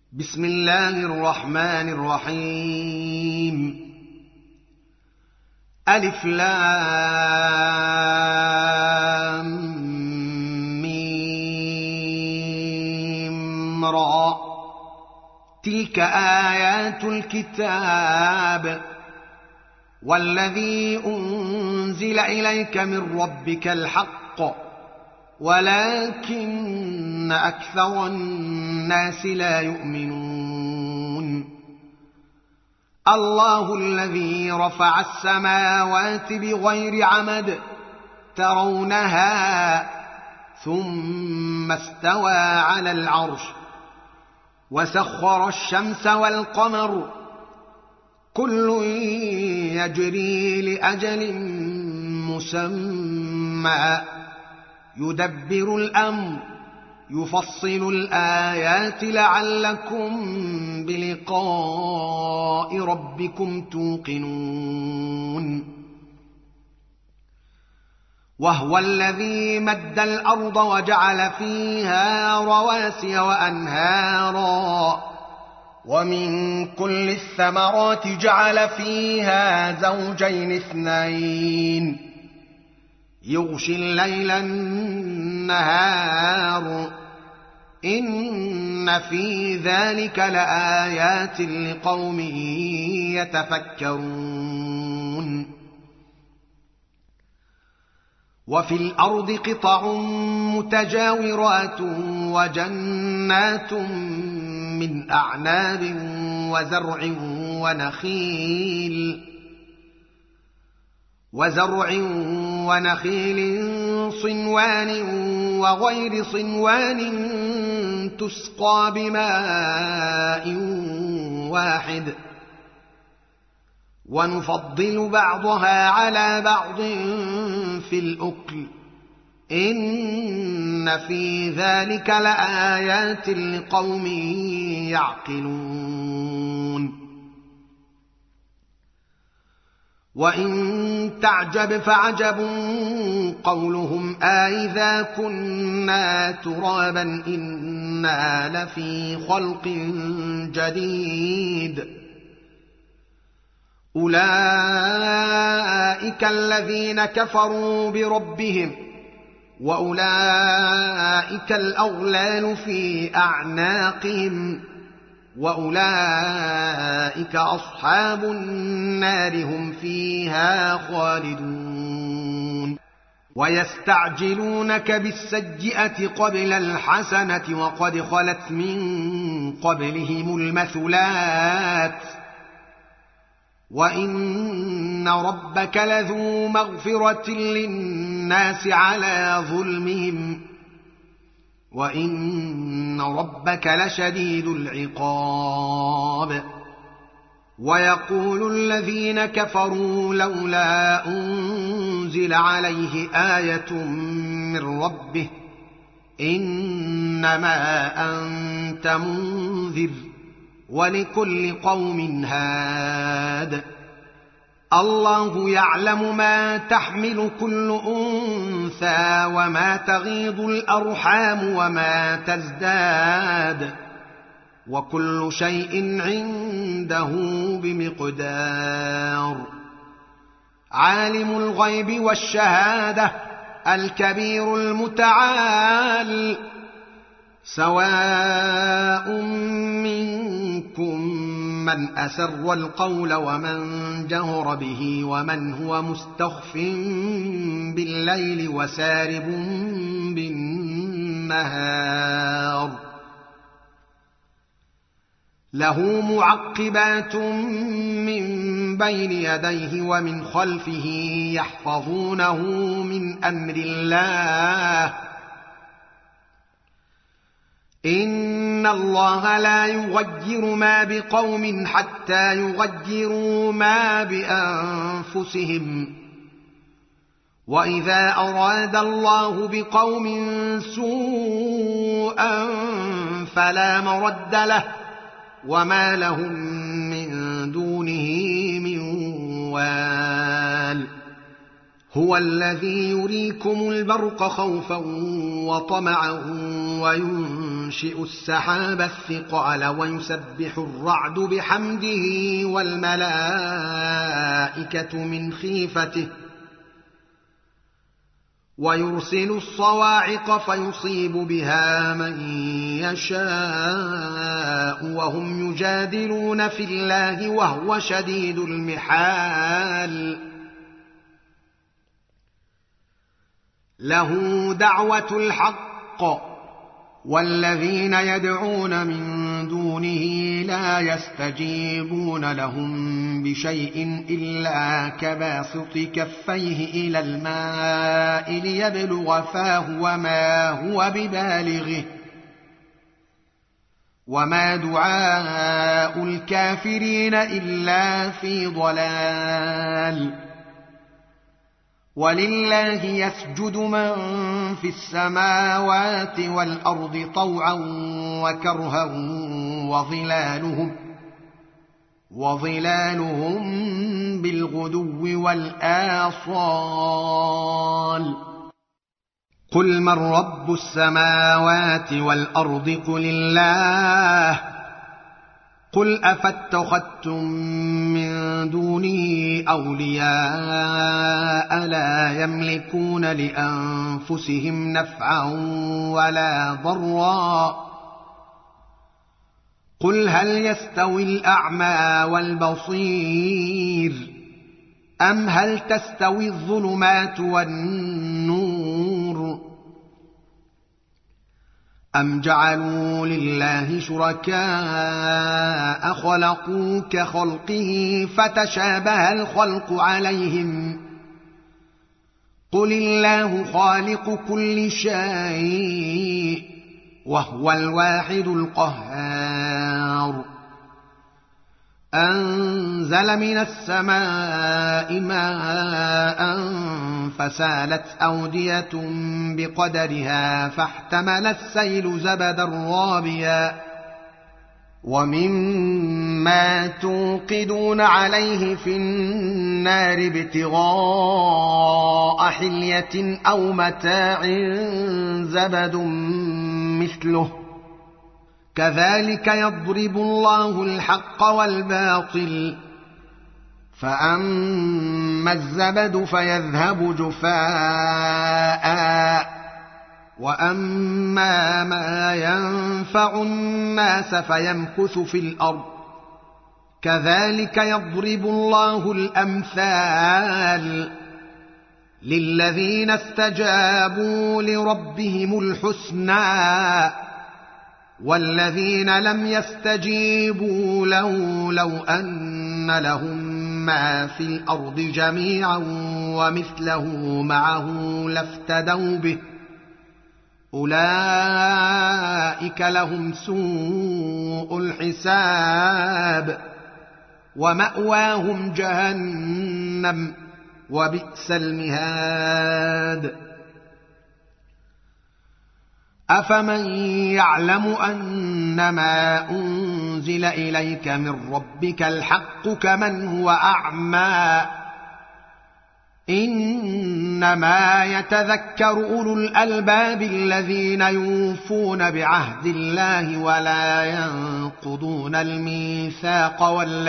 بسم الله الرحمن الرحيم. ألف لام ميم را. تلك آيات الكتاب والذي أنزل إليك من ربك الحق ولكن أكثر الناس لا يؤمنون. الله الذي رفع السماوات بغير عمد ترونها ثم استوى على العرش وسخر الشمس والقمر كل يجري لأجل مسمى يدبر الأمر يفصل الآيات لعلكم بلقاء ربكم توقنون. وهو الذي مد الأرض وجعل فيها رواسي وأنهارا ومن كل الثمرات جعل فيها زوجين اثنين يغشي الليل النهار إن في ذلك لآيات لقوم يتفكرون. وفي الأرض قطع متجاورات وجنات من أعناب وزرع ونخيل صنوان وغير صنوان تسقى بماء واحد ونفضل بعضها على بعض في الأكل إن في ذلك لآيات لقوم يعقلون. وإن تعجب فعجب قولهم أإذا كنا ترابا إنا لفي خلق جديد. أولئك الذين كفروا بربهم وأولئك الأغلال في أعناقهم وأولئك أصحاب النار هم فيها خالدون. ويستعجلونك بالسيئة قبل الحسنة وقد خلت من قبلهم المثلات وإن ربك لذو مغفرة للناس على ظلمهم وإن ربك لشديد العقاب. ويقول الذين كفروا لولا أنزل عليه آية من ربه إنما أنت منذر ولكل قوم هاد. الله يعلم ما تحمل كل أنثى وما تغيض الأرحام وما تزداد وكل شيء عنده بمقدار. عالم الغيب والشهادة الكبير المتعال سواء منكم من أسر القول ومن جهر به ومن هو مستخف بالليل وسارب بالنهار. له معقبات من بين يديه ومن خلفه يحفظونه من أمر الله إن الله لا يغير ما بقوم حتى يغيروا ما بأنفسهم وإذا أراد الله بقوم سوءا فلا مرد له وما لهم من دونه من وال. هو الذي يريكم البرق خوفا وطمعا وينزل وينشئ السحاب الثقال ويسبح الرعد بحمده والملائكة من خيفته ويرسل الصواعق فيصيب بها من يشاء وهم يجادلون في الله وهو شديد المحال له دعوة الحق والذين يدعون من دونه لا يستجيبون لهم بشيء إلا كباسط كفيه إلى الماء ليبلغ فاه وما هو ببالغه وما دعاء الكافرين إلا في ضلال ولله يسجد من في السماوات والأرض طوعا وكرها وظلالهم بالغدو والآصال قل من رب السماوات والأرض قل الله قل أفاتخذتم من دونه أولياء لا يملكون لأنفسهم نفعا ولا ضرا قل هل يستوي الأعمى والبصير أم هل تستوي الظلمات والنور أم جعلوا لله شركاء خلقوا كخلقه فتشابه الخلق عليهم قل الله خالق كل شيء وهو الواحد القهار أنزل من السماء ماء فسالت أودية بقدرها فاحتمل السيل زبدا رابيا ومما توقدون عليه في النار ابتغاء حلية أو متاع زبد مثله كذلك يضرب الله الحق والباطل فأما الزبد فيذهب جفاء وأما ما ينفع الناس فيمكث في الأرض كذلك يضرب الله الأمثال للذين استجابوا لربهم الحسنى والذين لم يستجيبوا له لو أن لهم ما في الأرض جميعا ومثله معه لافتدوا به أولئك لهم سوء الحساب ومأواهم جهنم وبئس المهاد أفمن يعلم أنما أنزل إليك من ربك الحق كمن هو أعمى إنما يتذكر أولو الألباب الذين يوفون بعهد الله ولا ينقضون الميثاق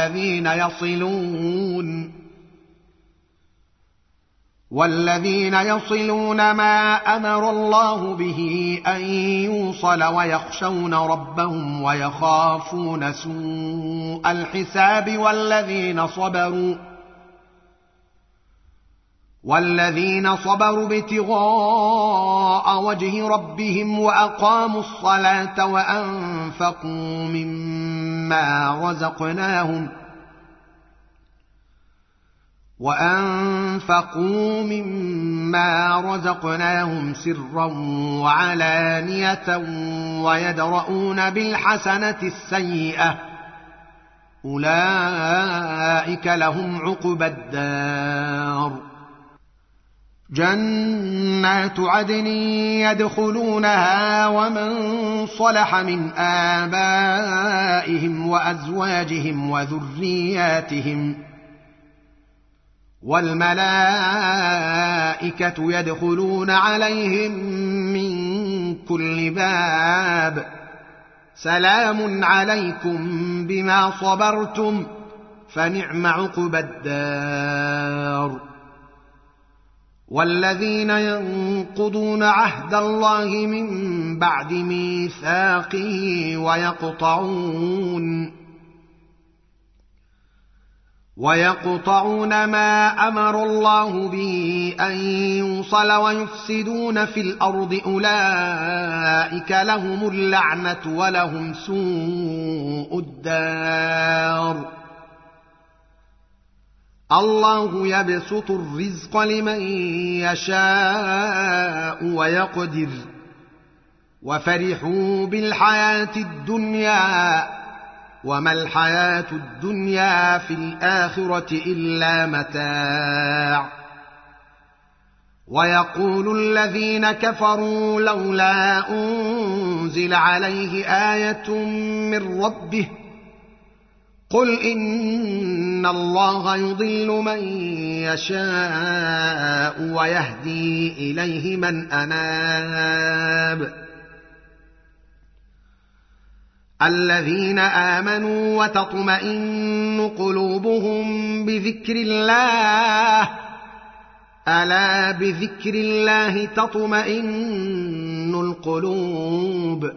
والذين يصلون ما أمر الله به أن يوصل ويخشون ربهم ويخافون سوء الحساب والذين صبروا ابتغاء وجه ربهم وأقاموا الصلاة وأنفقوا مما رزقناهم سرا وعلانية ويدرؤون بالحسنة السيئة أولئك لهم عقبى الدار جنات عدن يدخلونها ومن صلح من آبائهم وأزواجهم وذرياتهم والملائكة يدخلون عليهم من كل باب سلام عليكم بما صبرتم فنعم عقبى الدار. والذين ينقضون عهد الله من بعد ميثاقه ويقطعون ما أمر الله به أن يوصل ويفسدون في الأرض أولئك لهم اللعنة ولهم سوء الدار. الله يبسط الرزق لمن يشاء ويقدر وفرحوا بالحياة الدنيا وما الحياة الدنيا في الآخرة إلا متاع. ويقول الذين كفروا لولا أنزل عليه آية من ربه قل إن الله يضل من يشاء ويهدي إليه من أناب. الذين آمنوا وتطمئن قلوبهم بذكر الله ألا بذكر الله تطمئن القلوب.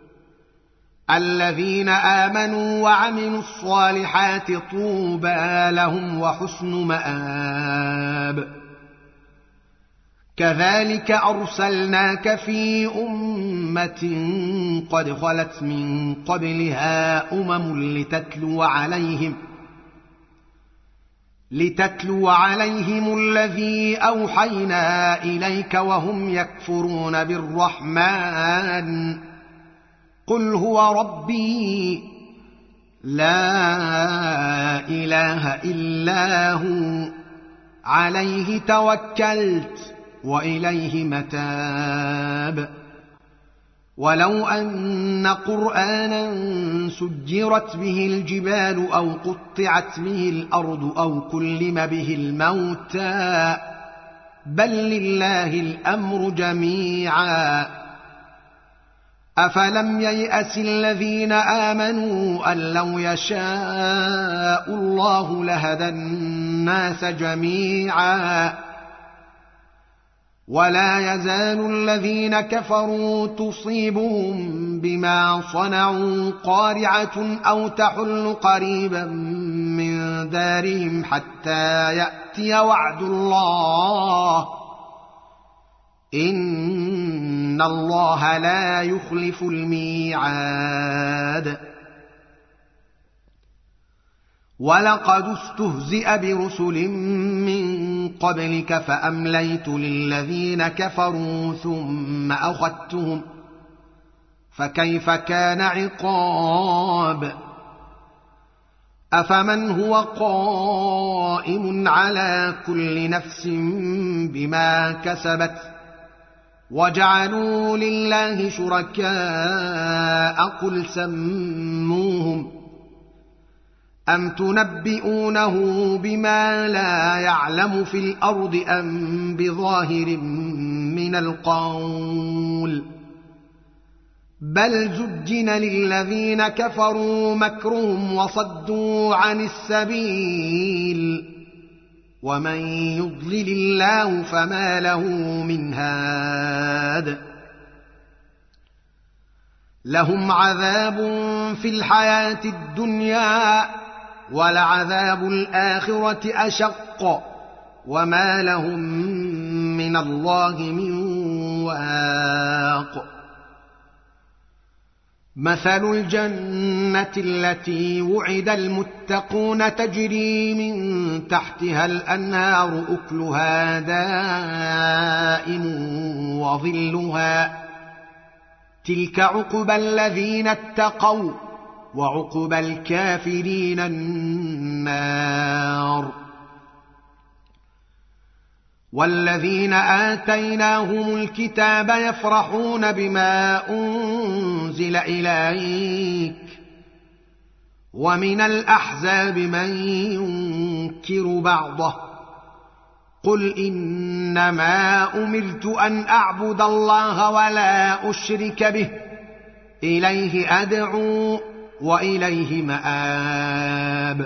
الذين آمنوا وعملوا الصالحات طوبى لهم وحسن مآب. كذلك أرسلناك في أمة قد خلت من قبلها لتتلو عليهم الذي أوحينا إليك وهم يكفرون بالرحمن قل هو ربي لا إله إلا هو عليه توكلت وإليه متاب. ولو أن قرآنا سجرت به الجبال أو قطعت به الأرض أو كلم به الموتى بل لله الأمر جميعا أفلم ييأس الذين آمنوا أن لو يشاء الله لهدى الناس جميعا ولا يزال الذين كفروا تصيبهم بما صنعوا قارعة أو تحل قريبا من دارهم حتى يأتي وعد الله إن الله لا يخلف الميعاد. ولقد استهزئ برسل من قبلك فأمليت للذين كفروا ثم أخذتهم فكيف كان عقاب. أفمن هو قائم على كل نفس بما كسبت وجعلوا لله شركاء قل سموهم أم تنبئونه بما لا يعلم في الأرض أم بظاهر من القول بل زجن للذين كفروا مكرهم وصدوا عن السبيل ومن يضلل الله فما له من هاد. لهم عذاب في الحياة الدنيا ولعذاب الآخرة أشق وما لهم من الله من واق. مثل الجنة التي وعد المتقون تجري من تحتها الأنهار أكلها دائم وظلها تلك عقبى الذين اتقوا وعقبى الكافرين النار. والذين آتيناهم الكتاب يفرحون بما أنزل إليك ومن الأحزاب من ينكر بعضه قل إنما أمرت أن أعبد الله ولا أشرك به إليه أدعو وإليه مآب.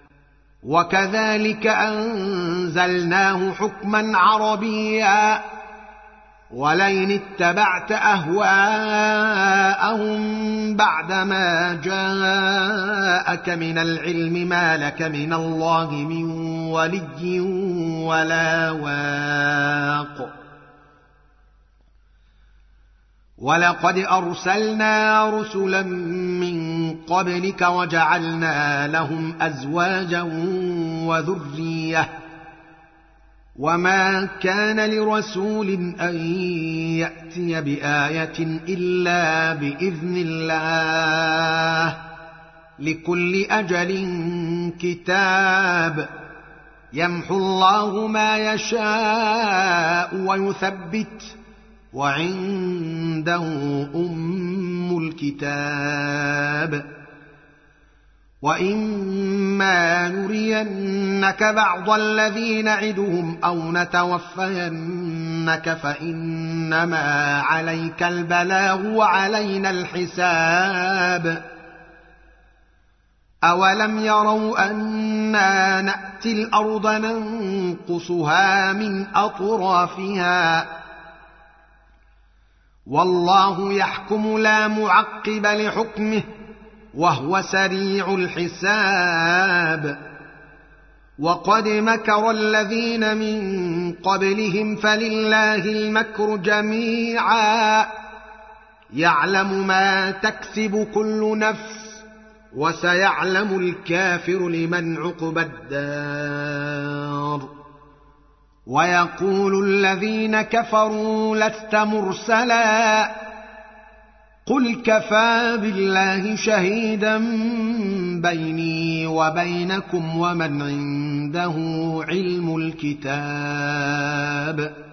وكذلك أنزلناه حكما عربيا، ولئن اتبعت أهواءهم بعدما جاءك من العلم ما لك من الله من ولي ولا واق. ولقد أرسلنا رسلا من قبلك وجعلنا لهم أزواجا وذرية، وما كان لرسول أن يأتي بآية إلا بإذن الله، لكل أجل كتاب. يمحو الله ما يشاء ويثبت، وعنده أم الكتاب. وإما نرينك بعض الذي نعدهم أو نتوفينك فإنما عليك البلاغ وعلينا الحساب. أولم يروا أنا نأتي الأرض ننقصها من أطرافها، والله يحكم لا معقب لحكمه وهو سريع الحساب. وقد مكر الذين من قبلهم فلله المكر جميعا، يعلم ما تكسب كل نفس، وسيعلم الكافر لمن عقبى الدار. ويقول الذين كفروا لست مرسلا، قل كفى بالله شهيدا بيني وبينكم ومن عنده علم الكتاب.